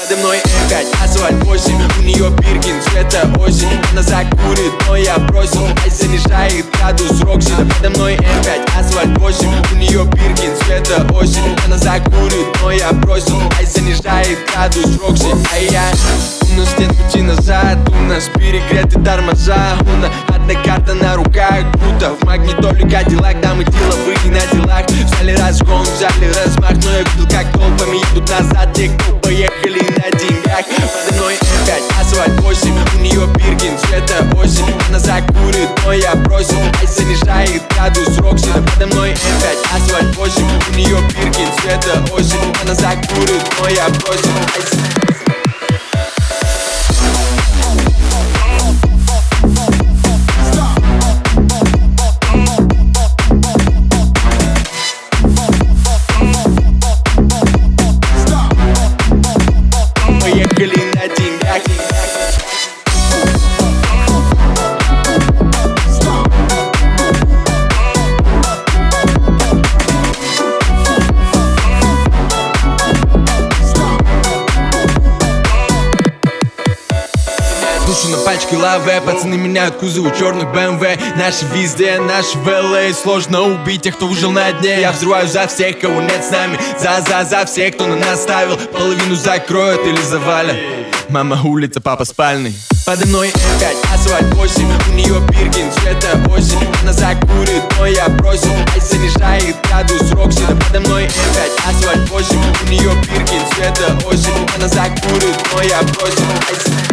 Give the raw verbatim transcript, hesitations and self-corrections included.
Подо мной эм пять, асфальт восемь, у нее Биркин, цвета осень. Она закурит, но я бросил, ай занижает градус Рокси. Да подо мной эм пять, асфальт восемь, у нее Биркин, цвета осень. Она закурит, но я бросил, ай занижает градус Рокси. А я... У нас нет пути назад, у нас перегреты тормоза. У нас одна карта на руках, будто в магнитоле Кадиллак. Да, мы деловые на делах, взяли разгон, взяли размах. Но я видел, как толпами едут назад те, кто поехали на деньгах. Подо мной эм пять, асфальт восемь, у нее Биркин, цвета осень. Она закурит, но я бросил, ай занижает градус Рокси. Да подо мной эм пять, асфальт восемь, у нее Биркин, цвета осень. Она закурит, но я бросил, ай занижает. Поехали на деньгах. Душу на пачке лаве, пацаны меняют кузовы черных бэ эм вэ. Наши везде, наши в эл эй. Сложно убить тех, кто выжил на дне. Я взрываю за всех, кого нет с нами. За-за-за всех, кто на нас ставил. Половину закроют или завалят. Мама улица, папа спальный. Подо мной эм пять, асфальт восемь, у нее Биркин, цвета осень. Она закурит, но я бросил, ай занижает градус Рокси. Да подо мной эм пять, асфальт восемь, у нее Биркин, цвета осень. Она закурит, но я бросил, ай занижает.